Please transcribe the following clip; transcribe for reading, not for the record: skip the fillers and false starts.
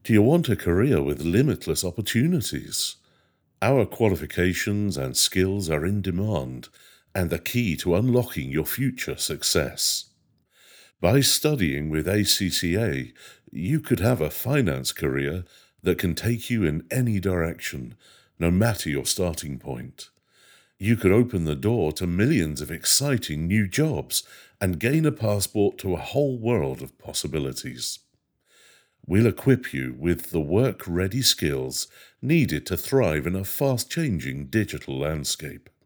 Do you want a career with limitless opportunities? Our qualifications and skills are in demand and the key to unlocking your future success. By studying with ACCA, you could have a finance career that can take you in any direction, no matter your starting point. You could open the door to millions of exciting new jobs and gain a passport to a whole world of possibilities. We'll equip you with the work-ready skills needed to thrive in a fast-changing digital landscape.